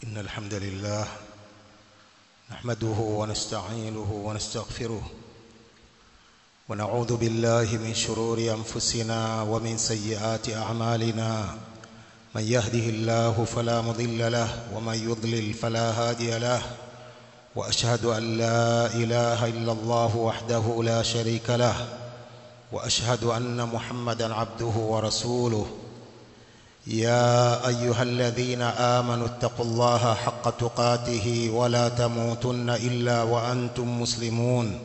إن الحمد لله نحمده ونستعينه ونستغفره ونعوذ بالله من شرور أنفسنا ومن سيئات أعمالنا من يهده الله فلا مضل له ومن يضلل فلا هادي له وأشهد أن لا إله إلا الله وحده لا شريك له وأشهد أن محمدا عبده ورسوله يا أيها الذين آمنوا اتقوا الله حق تقاته ولا تموتن إلا وأنتم مسلمون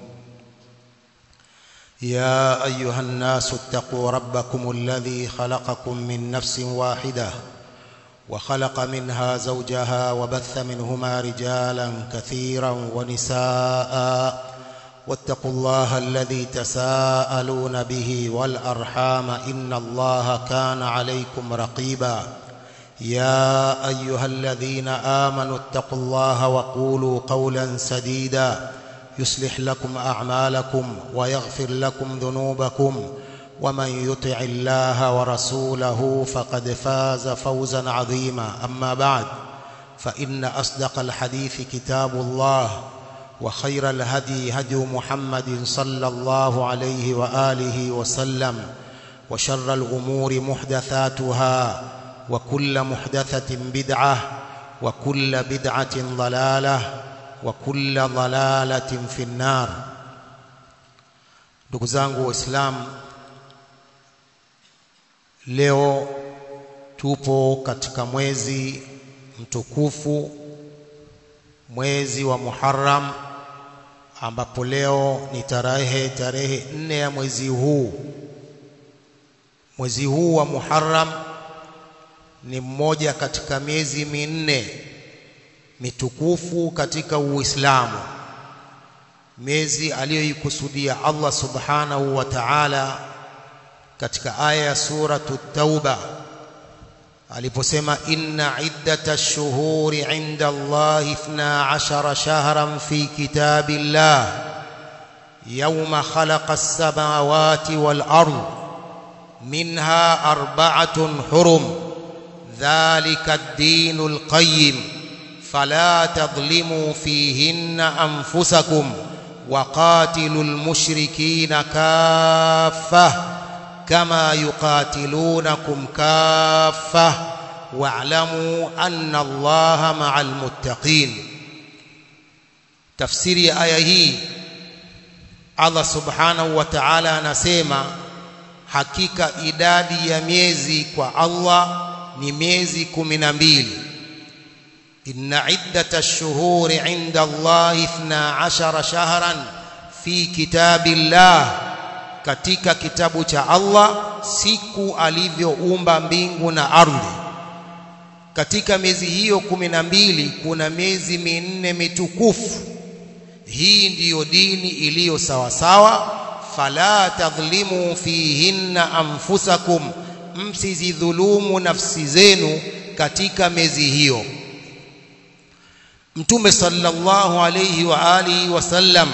يا أيها الناس اتقوا ربكم الذي خلقكم من نفس واحدة وخلق منها زوجها وبث منهما رجالا كثيرا ونساء واتقوا الله الذي تساءلون به والأرحام إن الله كان عليكم رقيبا يا أيها الذين آمنوا اتقوا الله وقولوا قولا سديدا يصلح لكم أعمالكم ويغفر لكم ذنوبكم ومن يطع الله ورسوله فقد فاز فوزا عظيما أما بعد فإن أصدق الحديث كتاب الله وخير الهدي هدي محمد صلى الله عليه وآله وسلم وشر الأمور محدثاتها وكل محدثة بدعة وكل بدعة ضلالة وكل ضلالة في النار. Ndugu zangu Waislamu, leo tupo katika mwezi mtukufu, mwezi wa Muharram, ambapo leo ni tarehe 4 ya mwezi huu. Mwezi huu wa Muharram ni mmoja katika miezi minne mitukufu katika Uislamu, miezi aliyoikusudia Allah subhanahu wa ta'ala katika aya ya suratu Tauba aliposema inna iddatash shuhuri 'inda Allahi 12 shahran fi kitabillah yawma khalaqas samawati wal ard minha arba'atun hurum dhalika ad-dinul qayyim fala tadhlimu fihinna anfusakum waqatilul mushrikina kaffah كما يقاتلونكم كافة واعلموا أن الله مع المتقين. تفسير آية هي Allah subhanahu wa ta'ala anasema hakika idadi ya miezi kwa Allah ni miezi 12. Inna iddatash shuhuri 'inda Allahi 12 shahran fi kitabillah, katika kitabu cha Allah siku alivyoumba mbingu na ardhi. Katika miezi hiyo 12 kuna miezi minne mitukufu. Hii ndiyo dini iliyo sawa sawa. Fala tadhlimu fihinna anfusakum, msizidhulumu nafsi zenu katika miezi hiyo. Mtume sallallahu alayhi wa alihi wasallam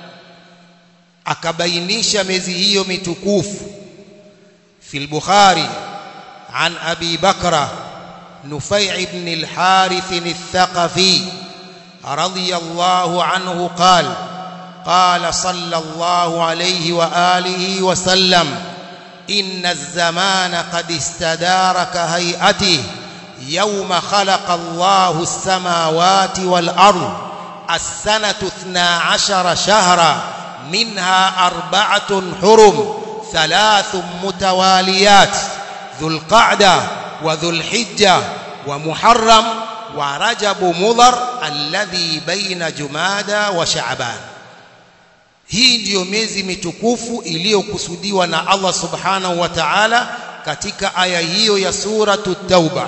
akabainisha miezi hiyo mitukufu. في البخاري عن أبي بكر نفيع بن الحارث الثقفي رضي الله عنه قال قال صلى الله عليه وآله وسلم إن الزمان قد استدار كهيئته يوم خلق الله السماوات والأرض السنة 12 شهرا منها 4 حرم 3 متواليات ذو القعدة وذو الحجة ومحرم ورجب مضر الذي بين جمادى وشعبان. Hii ndiyo miezi mitukufu iliyokusudiwa na Allah subhanahu wa ta'ala katika aya hiyo ya suratu Tauba.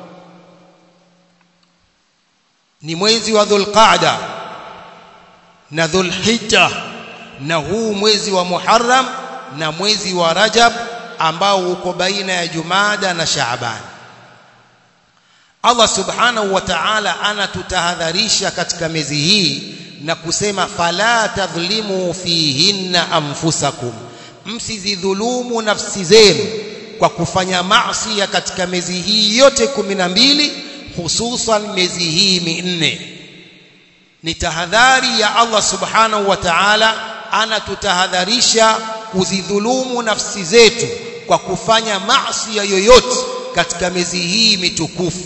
Ni mwezi wa Dhul Qa'da na Dhul Hijja, na huu mwezi wa Muharram na mwezi wa Rajab ambao uko baina ya Jumada na Shaaban. Allah subhanahu wa ta'ala anatutahadharisha katika miezi hii na kusema fala tadhlimu fihinna anfusakum, msizidhulumu nafsi zenu kwa kufanya maasi katika miezi hii yote 12 hususan miezi hii minne. Ni tahadhari ya Allah subhanahu wa ta'ala, anatutahadharisha kuzidhulumu nafsi zetu kwa kufanya maasi yoyote katika miezi hii mitukufu.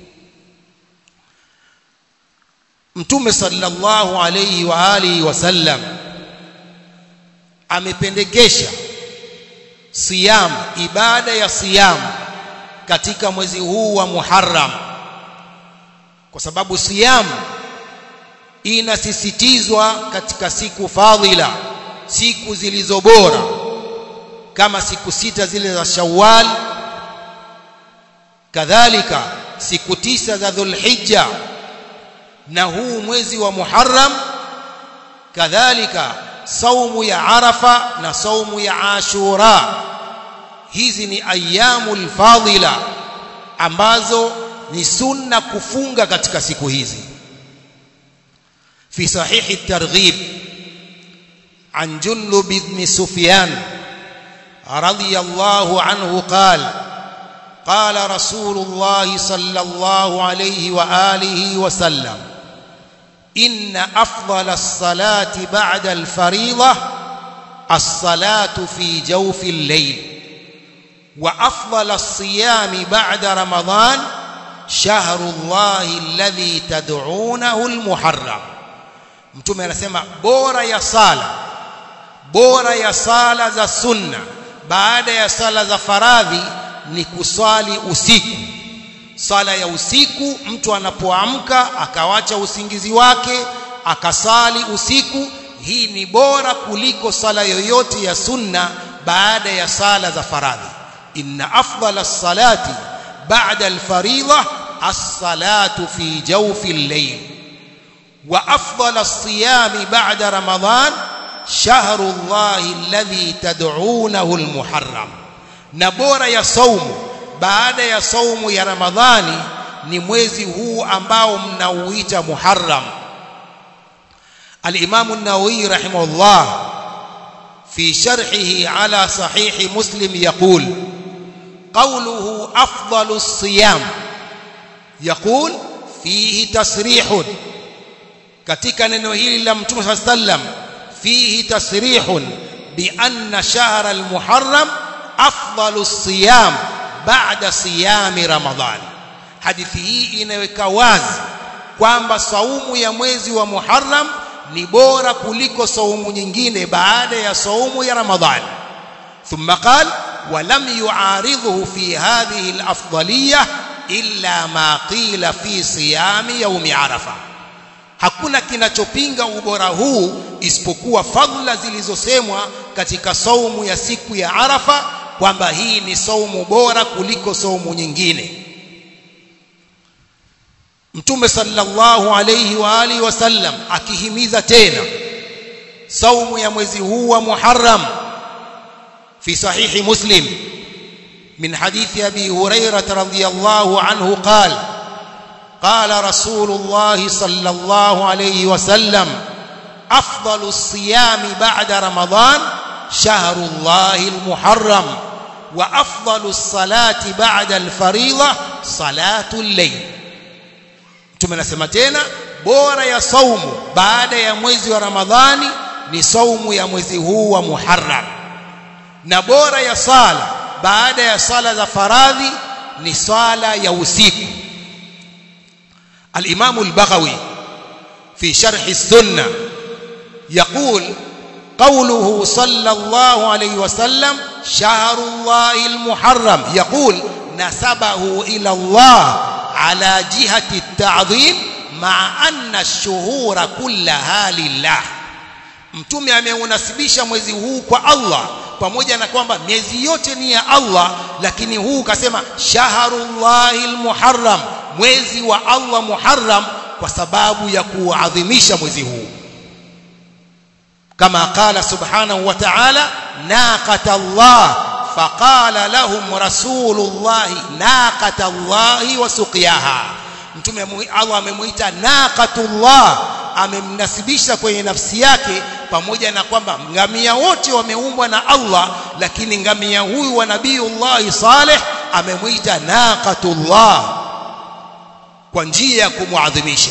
Mtume sallallahu alayhi wa alihi wasallam amependekesha siyam, ibada ya siyam katika mwezi huu wa Muharram, kwa sababu siyam inasisitizwa katika siku fadhila, siku zilizo bora, kama siku sita zile za Shawwal, kadhalika siku 9 za Dhulhijja, na huu mwezi wa Muharram, kadhalika saumu ya Arafa na saumu ya Ashura. Hizi ni ayyamul fadhila ambazo ni sunna kufunga katika siku hizi. في صحيح الترغيب عن جندب بن سفيان رضي الله عنه قال: قال رسول الله صلى الله عليه وآله وسلم: إن أفضل الصلاة بعد الفريضة الصلاة في جوف الليل، وأفضل الصيام بعد رمضان شهر الله الذي تدعونه المحرم. Mtume anasema bora ya sala za sunna baada ya sala za faradhi ni kuswali usiku. Sala ya usiku, mtu anapoamka akawacha usingizi wake akasali usiku, hii ni bora kuliko sala yoyote ya sunna baada ya sala za faradhi. Inna afdala as-salati ba'da al-fariidha as-salatu fi jawfi al-layl, wa afdala as-siyami ba'da ramadan shahru Allahi alladhi tad'unahu al-muharram. Na bora ya saumu baada ya saumu ya Ramadhani ni mwezi huu ambao mnauita Muharram. Al-Imam an-Nawawi rahimahullah fi sharhihi ala sahih Muslim yaqul: qawluhu afdalu as-siyam yaqul fihi tasrihun, katika neno hili la Mtume sallallahu alayhi wasallam fihi tasrihun bi anna shahr al-Muharram afdalu as-siyam baada siyami Ramadhan. Hadithi hii inaweka wazi kwamba saumu ya mwezi wa Muharram ni bora kuliko saumu nyingine baada ya saumu ya Ramadhan. Thumma qala: wa lam yu'aridhu fi hadhihi al-afdaliyah illa ma qila fi siyami yawmi Arafa. Hakuna kinachopinga ubora huu isipokuwa fadhila zilizosemwa katika saumu ya siku ya Arafa, kwamba hii ni saumu bora kuliko saumu nyingine. Mtume sallallahu alayhi wa alihi wasallam akihimiza tena saumu ya mwezi huu wa Muharram fi sahihi Muslim min hadithi Abi Hurairah radhiyallahu anhu qala: qala Rasulullah sallallahu alayhi wasallam afdalu as-siyami ba'da Ramadan shahru Allahi al-Muharram, wa afdalu as-salati ba'da al-fariidha salatu al-layl. Mtume anasema tena, bora ya saumu baada ya mwezi wa Ramadhani ni saumu ya mwezi huu wa Muharram, na bora ya sala baada ya sala za faradhi ni sala ya usiku. Al-Imam al-Baghawi fi sharh as-sunnah yaqul: قوله صلى الله عليه وسلم شهر الله المحرم يقول نسبه إلى الله على جهة التعظيم مع أن الشهور كلها لله. Mtume ameunasibisha mwezi huu kwa Allah, pamoja na kwamba miezi yote ni ya Allah, lakini huu kasema shahrullahil muharram, mwezi wa Allah Muharram, kwa sababu ya kuadhimisha mwezi huu. كما قال سبحانه وتعالى: ناقة الله، فقال لهم رسول الله ناقة الله وسقياها. Mtume Allah amemuita naqatullah, amemnasibisha kwenye nafsi yake, pamoja na kwamba ngamia wote wameumbwa na Allah, lakini ngamia huyu wa Nabiiullah Saleh amemuita naqatullah. kwa njia ya kumuadhimisha.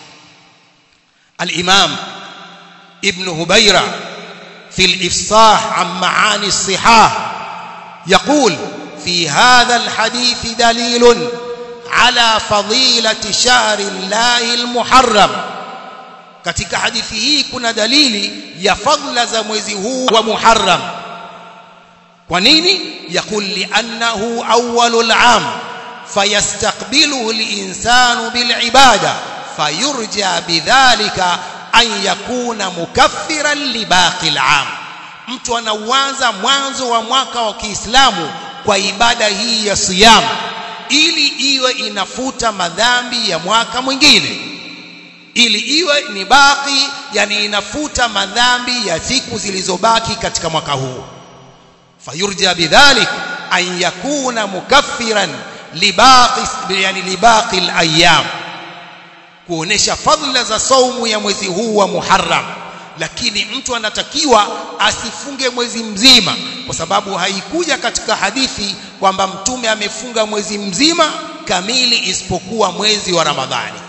Al-Imam Ibn Hubayra في الإفصاح عن معاني الصحاح يقول في هذا الحديث دليل على فضيلة شهر الله المحرم. katika hadithi hii kuna dalili ya fadhila za mwezi huu wa Muharram. kwa nini? يقول لأنه أول العام فيستقبله الإنسان بالعبادة فيرجى بذلك an yakuna mukaffiran li baqi al-am. Mtu anaanza mwanzo wa mwaka wa Kiislamu kwa ibada hii ya siyam ili iwe inafuta madhambi ya mwaka mwingine, ili iwe ni baqi, yani inafuta madhambi ya siku zilizobaki katika mwaka huu. Fayurja bidhalik an yakuna mukaffiran li baqi, yani li baqi al-ayyam, kuonesha fadhila za saumu ya mwezi huu wa Muharram. Lakini mtu anatakiwa asifunge mwezi mzima, kwa sababu haikuja katika hadithi kwamba mtume amefunga mwezi mzima kamili isipokuwa mwezi wa Ramadhani.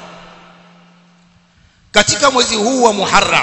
Katika mwezi huu wa Muharram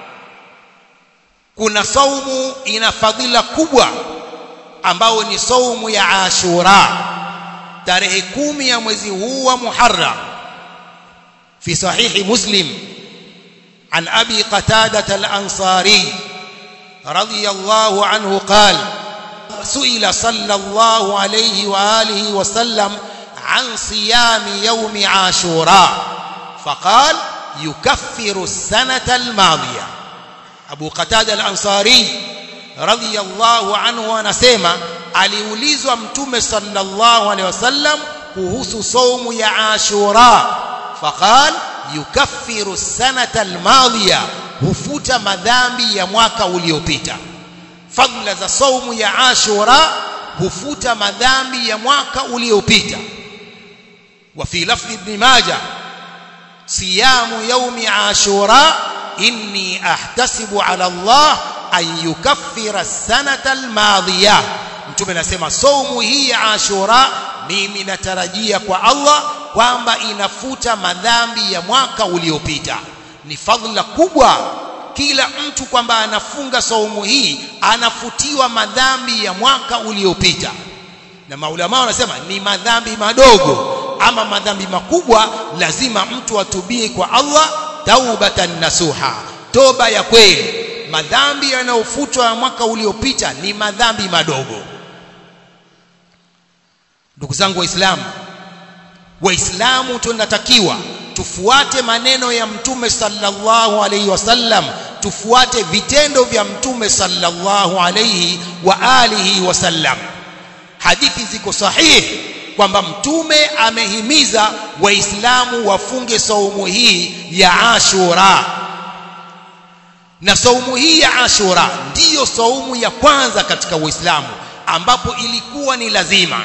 kuna saumu ina fadhila kubwa ambao ni saumu ya Ashura, tarehe 10 ya mwezi huu wa Muharram. في صحيح مسلم عن أبي قتادة الأنصاري رضي الله عنه قال سئل صلى الله عليه وآله وسلم عن صيام يوم عاشوراء فقال يكفر السنة الماضية. أبو قتادة الأنصاري رضي الله عنه anasema aliulizwa mtume sallallahu alaihi wasallam kuhusu saumu ya Ashura, فقال يكفر السنة الماضية, hufuta madhambi ya mwaka uliopita. Fadhila za saumu ya Ashura hufuta madhambi ya mwaka uliopita. وفي لفظ ابن ماجه صيام يوم عاشوراء إني أحتسب على الله أن يكفر السنة الماضية. mtume anasema saumu hii ya Ashura mimi natarajia kwa Allah kwamba inafuta madhambi ya mwaka uliopita. Ni fadhila kubwa kila mtu kwamba anafunga saumu hii anafutiwa madhambi ya mwaka uliopita. Na maulama wanasema ni madhambi madogo, ama madhambi makubwa lazima mtu atubie kwa Allah taubatan nasuha, toba ya kweli. Madhambi yanayofutwa ya mwaka uliopita ni madhambi madogo. Ndugu zangu Waislamu tunatakiwa tufuate maneno ya mtume sallallahu alayhi wasallam, tufuate vitendo vya mtume sallallahu alayhi wa alihi wasallam. Hadithi ziko sahihi kwamba mtume amehimiza Waislamu wafunge saumu hii ya Ashura. Na saumu hii ya Ashura ndiyo saumu ya kwanza katika Uislamu ambapo ilikuwa ni lazima.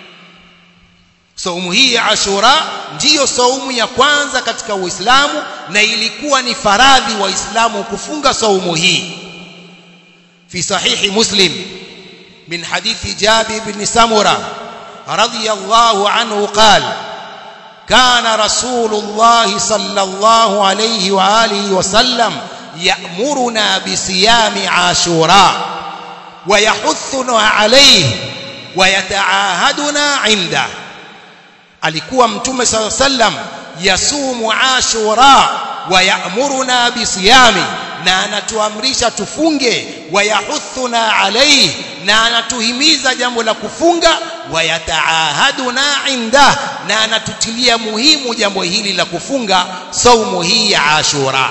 Saumu hii ya Ashura ndiyo saumu ya kwanza katika Uislamu na ilikuwa ni faradhi Waislamu kufunga saumu hii. Fi sahihi Muslim min hadithi Jabir ibn Samura radiyallahu anhu qala kana Rasulullah sallallahu alayhi wa alihi wa sallam ya'muruna bi siyami Ashura wa yahuthuna alayhi wa yata'ahaduna 'inda. Alikuwa mtume sallallahu alayhi wasallam yasumu Ashura wa ya'muruna bisiyami, na anatuamrisha tufunge, wa yahuthuna alayhi, na anatuhimiza jambo la kufunga, wa yataahaduna inda, na anatutilia muhimu jambo hili la kufunga saumu hii ya Ashura.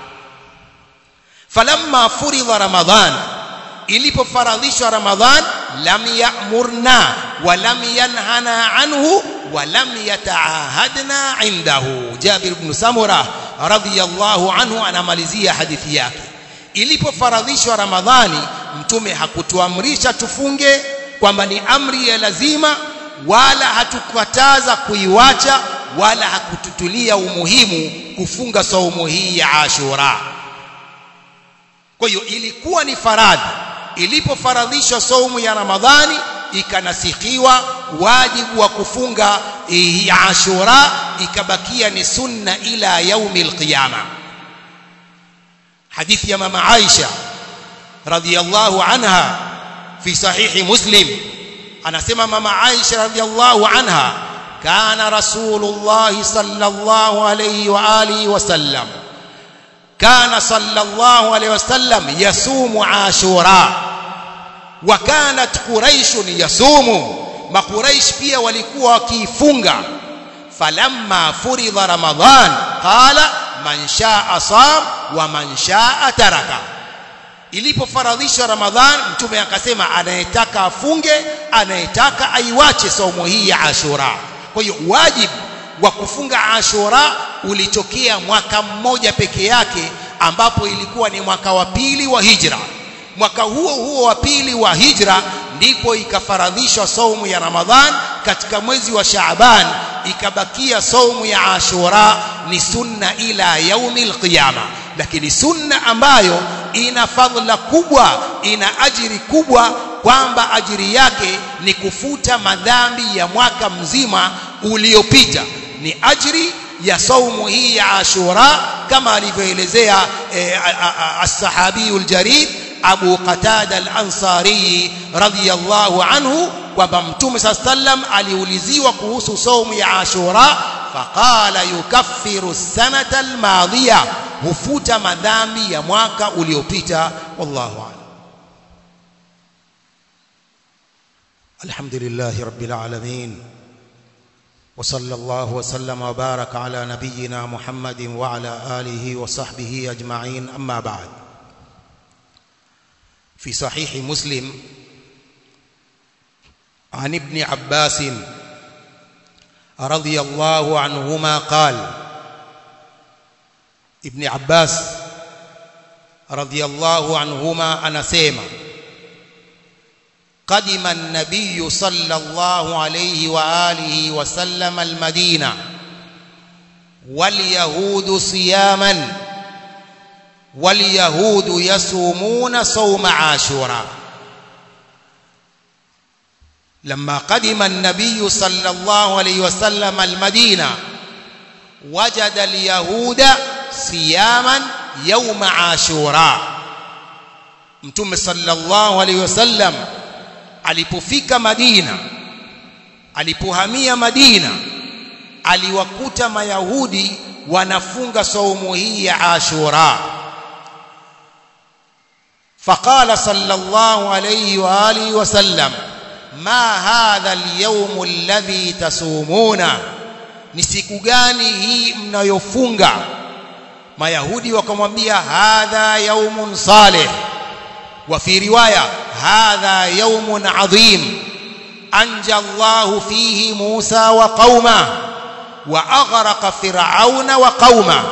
Falamma furidha Ramadhan, ilipofaradhishwa Ramadhan, lam ya'murna wa lam yanhana anhu wa lam yataahadna indahu. Jabir ibn Samura radhiyallahu anhu anamalizia hadithi yake. Ilipofaradhishwa Ramadhani, mtume hakutuamrisha tufunge kwamba ni amri ya lazima, wala hatukataza kuiwacha, wala hakututulia umuhimu kufunga saumu hii ya Ashura. Kwa hiyo ilikuwa ni faradhi. Ilipofaradhishwa saumu ya Ramadhani, ikanasikhiwa wajibu wa kufunga ya Ashura ikabakia ni sunna ila yaumil qiyama. Hadithi ya mama Aisha radhiyallahu anha fi sahihi Muslim, anasema mama Aisha radhiyallahu anha, kana Rasulullah sallallahu alayhi wa alihi wasallam, kana sallallahu alayhi wasallam yasumu Ashura wa kanat Quraish yasumu, Quraish pia walikuwa wakifunga. Falamma furidha Ramadhan qala man shaa sam wa man shaa taraka, ilipofaradhishwa Ramadhan mtume akasema anayetaka afunge, anayetaka aiwache saumu hii ya Ashura. Kwa hiyo wajibu wa kufunga Ashura ulitokea mwaka mmoja peke yake, ambapo ilikuwa ni mwaka wa pili wa hijra. Mwaka huo wa pili wa hijra ndipo ikafaradhishwa saumu ya Ramadhan katika mwezi wa Shaaban, ikabakia saumu ya Ashura ni sunna ila yaumil qiyama. Lakini sunna ambayo ina fadhila kubwa, ina ajiri kubwa, kwamba ajiri yake ni kufuta madhambi ya mwaka mzima uliopita, ni ajiri ya saumu hii ya Ashura, kama alivyoelezea as-sahabiyul jarid Abu Qatada al-Ansari radhiyallahu anhu, kwamba Mtume sallam aliuliziwa kuhusu saumu ya Ashura, faqala yukaffiru sanata al-madhiya, hufuta madhambi ya mwaka uliopita. Wallahu a'lam. Alhamdulillahi rabbil alamin, wa sallallahu wa sallama wa baraka ala nabiyyina Muhammadin wa ala alihi wa sahbihi ajma'in, amma ba'd. في صحيح مسلم عن ابن عباس رضي الله عنهما قال، ابن عباس رضي الله عنهما anasema, قدم النبي صلى الله عليه وآله وسلم المدينة واليهود صياما واليهود يصومون صوم عاشوراء. لما قدم النبي صلى الله عليه وسلم المدينة وجد اليهود صياما يوم عاشوراء. Mtume sallallahu alayhi wasallam alipofika Madina, alipohamia Madina, aliwakuta Mayahudi wanafunga saumu hii ya Ashura. فقال صلى الله عليه وآله وسلم ما هذا اليوم الذي تصومون, ni siku gani hii mnayofunga? Mayahudi wakamwambia hadha yaumun salih, wa fi riwaya hadha yaumun adhim anja Allahu fihi Musa wa qauma wa aghraqa fir'auna wa qauma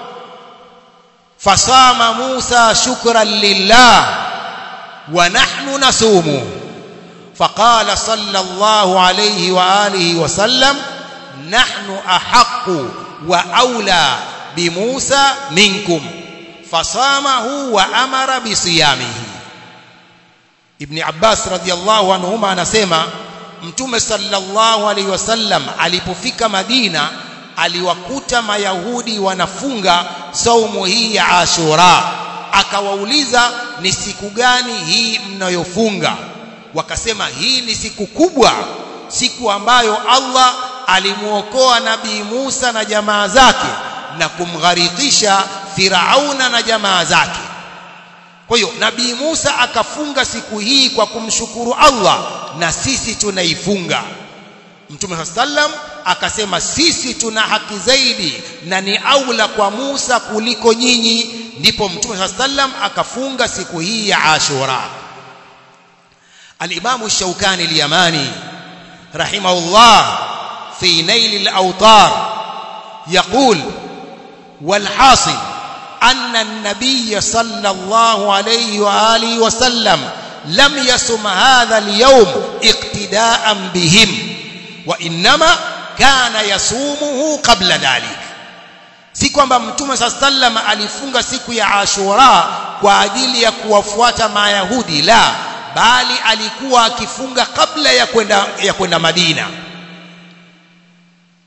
fasama Musa shukran lillah wa nahnu nasumu. فقال صلى الله عليه وآله وسلم نحن أحق وأولى بموسى منكم فصامه وأمر بصيامه. Ibn Abbas radhiyallahu anhuma anasema Mtume sallallahu alaihi wasallam alipofika Madina aliwakuta Mayahudi wanafunga saumu hii ya Ashura. Akawauliza, ni siku gani hii mnayofunga? Wakasema hii ni siku kubwa, siku ambayo Allah alimuokoa Nabii Musa na jamaa zake na kumgharikisha Firauna na jamaa zake. Kwa hiyo Nabii Musa akafunga siku hii kwa kumshukuru Allah, na sisi tunaifunga. Mtume sallam akasema sisi tuna haki zaidi na ni aula kwa Musa kuliko nyinyi. Ndipo Mtume sallam akafunga siku hii ya Ashura. الإمام الشوكاني اليماني رحمه الله في نيل الأوطار يقول والحاصل أن النبي صلى الله عليه وآله وسلم لم يصم هذا اليوم اقتداء بهم وإنما كان يصومه قبل ذلك. si kwamba Mtume sallam alifunga siku ya Ashura kwa ajili ya kuwafuata Mayahudi, la, bali alikuwa akifunga kabla ya kwenda Madina.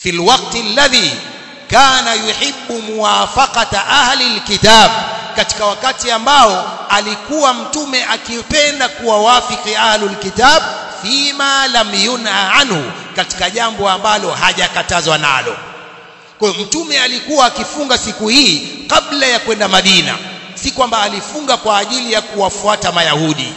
fi alwaqti alladhi kana yuhibbu muwafaqata ahli alkitab, katika wakati ambao alikuwa mtume akipenda kuwawafiki ahlul kitab fima lam yunha anhu, katika jambo ambalo hajakatazwa nalo. Kwa hiyo mtume alikuwa akifunga siku hii kabla ya kwenda Madina, si kwamba alifunga kwa ajili ya kuwafuata Mayahudi.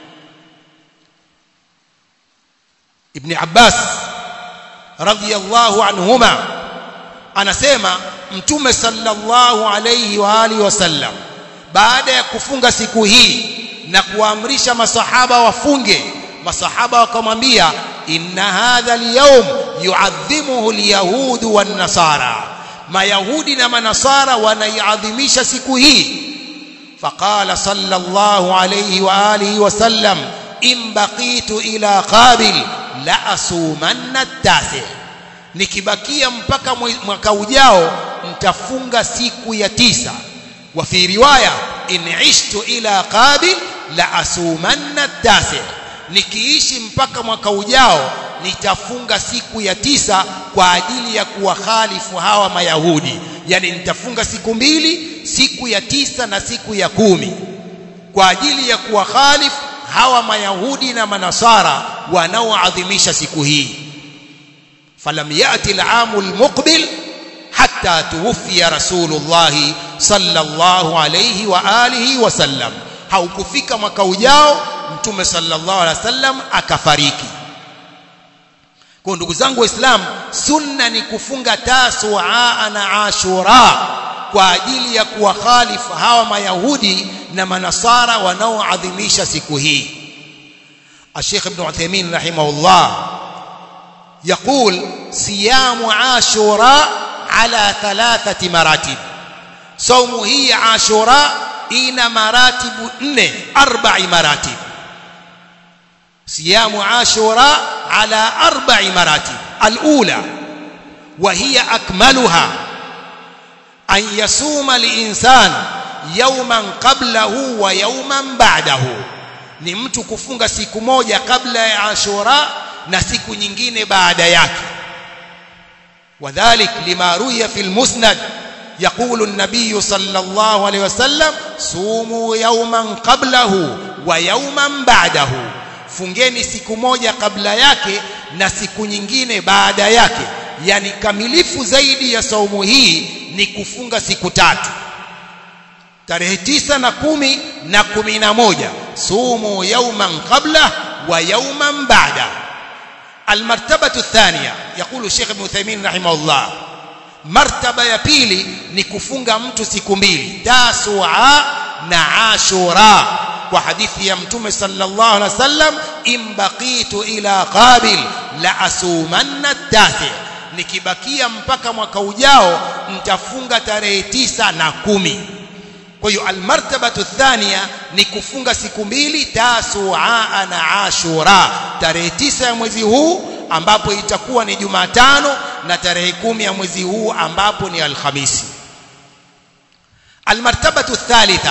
Ibn Abbas radhiyallahu anhuma anasema mtume sallallahu alayhi wa alihi wasallam baada ya kufunga siku hii na kuamrisha masahaba wafunge, masahaba wakamwambia inna hadha al-yawm yu'adhimuhu al-yahud wan-nasara, mayahudi na manasara wanaiadhimisha siku hii. Faqala sallallahu alayhi wa alihi wasallam in baqitu ila qabil la asumanna at-tasi, nikibakia mpaka mwaka ujao mtafunga siku ya 9. Wa fi riwaya in ishtu ila qabil la asumanna at-tasi, nikiishi mpaka mwaka ujao nitafunga siku ya 9 kwa ajili ya kuwakhalifu hawa Mayahudi. Yani nitafunga siku mbili, siku ya 9 na siku ya 10, kwa ajili ya kuwakhalifu hawa Mayahudi na Manasara wanaoadhimisha siku hii. Falam yati al-aam al-muqbil hatta tuwfiya Rasulullah sallallahu alayhi wa alihi wasallam, haukufika mwaka ujao mtume sallallahu alayhi wasallam akafariki. Kwa ndugu zangu Waislamu, sunna ni kufunga Tasua na Ashura kwa ajili ya kuwakhalifu hawa Mayahudi na Manasara wanaoadhimisha siku hii. Sheikh Ibn Uthaymeen rahimahullah يقول صيام عاشوراء على 3 مراتب، صوم هي عاشوراء إن مراتب 4 مراتب. صيام عاشوراء على 4 مراتب. الأولى وهي أكملها أن يصوم الإنسان يوما قبله ويوما بعده، ni mtu kufunga siku moja kabla ya Ashura na siku nyingine baada yake. Wadhalik lima ruya fil musnad يقول النبي صلى الله عليه وسلم صوموا يوما قبله ويوما بعده، fungeni siku moja kabla yake na siku nyingine baada yake. Yani kamilifu zaidi ya saumu hii ni kufunga siku 3, tarehe 9 na 10 na 11. Sumu yawman qabla wa yawman ba'da. Almartabatu thaniya, yakulu Sheikh Ibn Uthaymeen rahimahullah, martaba ya pili ni kufunga mtu siku mbili, Tasua na Ashura, kwa hadithi ya mtume sallallahu alaihi wasallam in baqitu ila qabil la asumanna at-tasi, nikibakia mpaka mwaka ujao nitafunga tarehe 9 na 10. Kwa hiyo almartabatu thania ni kufunga siku mbili, Tasua na Ashura, tarehe 9 ya mwezi huu ambapo itakuwa ni Jumatano na tarehe 10 ya mwezi huu ambapo ni Alhamisi. Almartabatu thalitha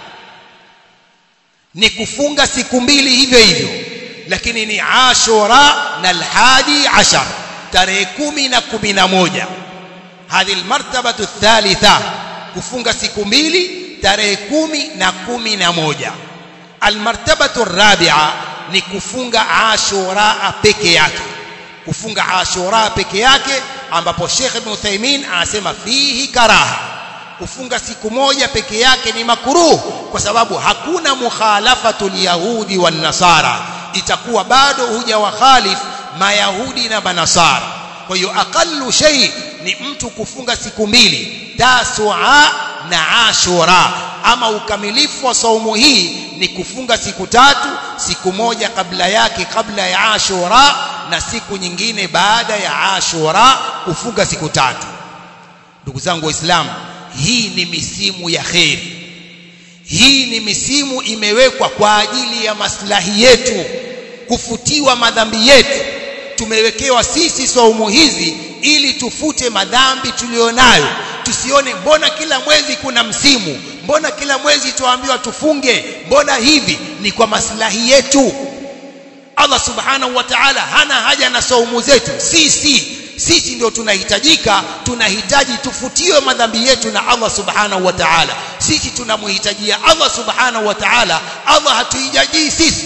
ni kufunga siku mbili hivyo hivyo, lakini ni Ashura na al-hadi ashar, tarehe 10 na 11. Hadhi almartabatu thalitha, kufunga siku mbili tarehe 10 na 11. Almartabatu rabi'a ni kufunga Ashura peke yake, kufunga Ashura peke yake, ambapo Sheikh Ibn Uthaymeen anasema fihi karaha, kufunga siku moja peke yake ni makruh, kwa sababu hakuna mukhalafatul yahudi wan nasara, itakuwa bado hujawakhalif Mayahudi na Manasara. Kwa hiyo aqallu shay ni mtu kufunga siku mbili, Tasua na Ashura. Ama ukamilifu wa saumu hii ni kufunga siku 3, siku moja kabla yake, kabla ya Ashura, na siku nyingine baada ya Ashura, kufunga siku 3. Ndugu zangu Waislamu, hii ni misimu ya kheri. Hii ni misimu imewekwa kwa ajili ya maslahi yetu, kufutiwa madhambi yetu. Tumewekewa sisi saumu hizi ili tufute madhambi tulionayo. Tusione mbona kila mwezi kuna msimu, mbona kila mwezi tuambiwa tufunge, mbona hivi. Ni kwa maslahi yetu. Allah subhanahu wa ta'ala hana haja na saumu zetu sisi, sisi ndio tunahitaji tufutiwe madhambi yetu na Allah subhanahu wa ta'ala. Sisi tunamhitajia Allah subhanahu wa ta'ala, Allah hatuhitaji sisi.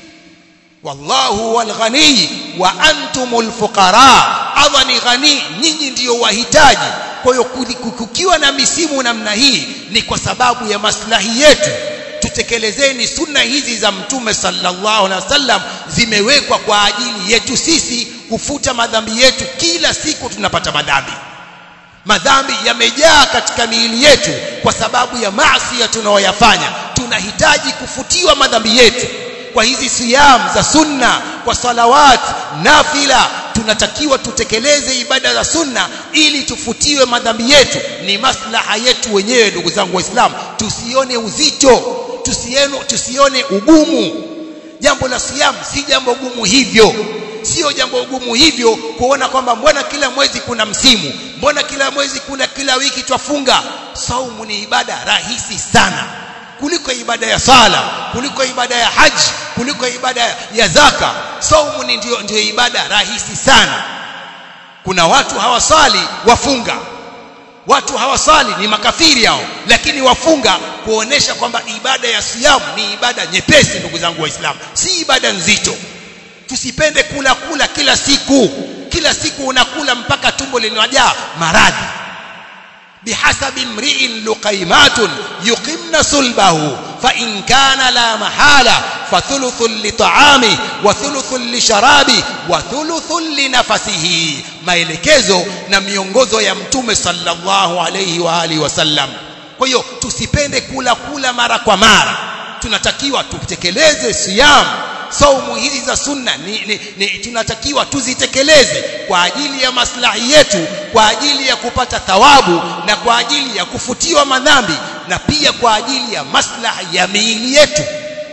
Wallahu wal ghani wa antumul fuqara, Allah ni ghani, nyinyi ndio wahitaji. Kwa hiyo kukiwa na misimu namna hii ni kwa sababu ya maslahi yetu. Tutekelezeni sunna hizi za Mtume sallallahu alaihi wasallam, zimewekwa kwa ajili yetu sisi kufuta madhambi yetu. Kila siku tunapata madhambi yamejaa katika miili yetu kwa sababu ya maasi tunayoyafanya. Tunahitaji kufutiwa madhambi yetu. Kwa hizi siyam za sunna, kwa salawat nafila, tunatakiwa tutekeleze ibada za sunna ili tufutiwe madhambi yetu. Ni maslaha yetu wenyewe, ndugu zangu Waislamu. Tusione uzito, tusione ugumu. Jambo la siyam si jambo gumu hivyo. Sio jambo gumu hivyo kuona kwamba mbona kila mwezi kuna msimu, mbona kila mwezi kila wiki twafunga. Saumu ni ibada rahisi sana kuliko ibada ya sala, kuliko ibada ya haji, kuliko ibada ya zaka. Saumu ndio ibada rahisi sana. Kuna watu hawasali wafunga, watu hawasali ni makafiri hao, lakini wafunga, kuonesha kwamba ibada ya siyamu ni ibada nyepesi. Ndugu zangu Waislamu, si ibada nzito. Tusipende kula kila siku unakula mpaka tumbo linajaa maradhi. bihasabi mri'in luqaymatun yuqimna sulbahu fa in kana la mahala fa thuluthun li ta'ami wa thuluthun li sharabi wa thuluthun li nafasihi. Maelekezo na miongozo ya Mtume sallallahu alayhi wa alihi wasallam. Kwa hiyo tusipende kula mara kwa mara. Tunatakiwa tutekeleze siyam, saumu hizi za sunna tunatakiwa tuzitekeleze kwa ajili ya maslahi yetu, kwa ajili ya kupata thawabu na kwa ajili ya kufutiwa madhambi, na pia kwa ajili ya maslahi ya miili yetu.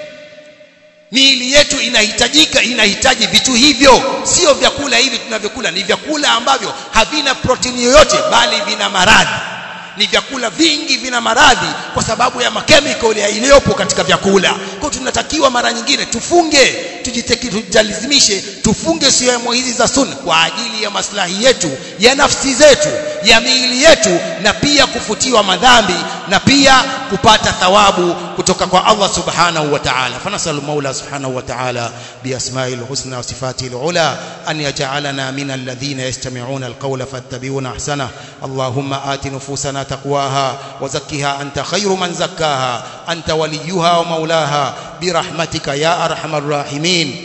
Miili yetu inahitaji vitu hivyo. Sio vyakula hivi tunavyokula, ni vyakula ambavyo havina protini yoyote bali vina maradhi. Ni vyakula vingi vina maradhi kwa sababu ya makemikali iliyopo katika vyakula. Kwa tunatakiwa mara nyingine tufunge, tujitalazimishe tufunge sehemu hizi za sunna kwa ajili ya maslahi yetu, ya nafsi zetu, ya miili yetu, na pia kufutiwa madhambi na pia kupata thawabu kutoka kwa Allah subhanahu wa ta'ala. Fanasalu Maula subhanahu wa ta'ala bi asma'il husna wa sifatil ula an yaj'alana min alladhina yastami'una alqawla fattabi'una ahsana. Allahumma ati nufusana taqwaha wa zakkiha anta khayru man zakkaha anta waliyuha wa maulaha برحمتك يا أرحم الراحمين.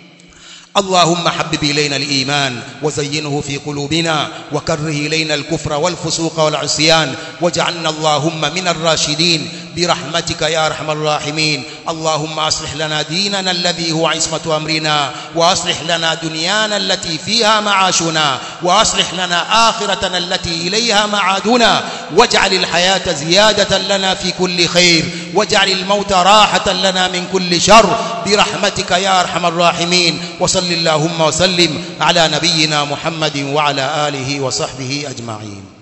اللهم حبب إلينا الإيمان وزينه في قلوبنا وكره إلينا الكفر والفسوق والعصيان واجعلنا اللهم من الراشدين برحمتك يا أرحم الراحمين. اللهم أصلح لنا ديننا الذي هو عصمة أمرنا، وأصلح لنا دنيانا التي فيها معاشنا، وأصلح لنا آخرتنا التي إليها معادنا، واجعل الحياة زيادة لنا في كل خير، واجعل الموت راحة لنا من كل شر برحمتك يا أرحم الراحمين. وصل اللهم وسلم على نبينا محمد وعلى آله وصحبه أجمعين.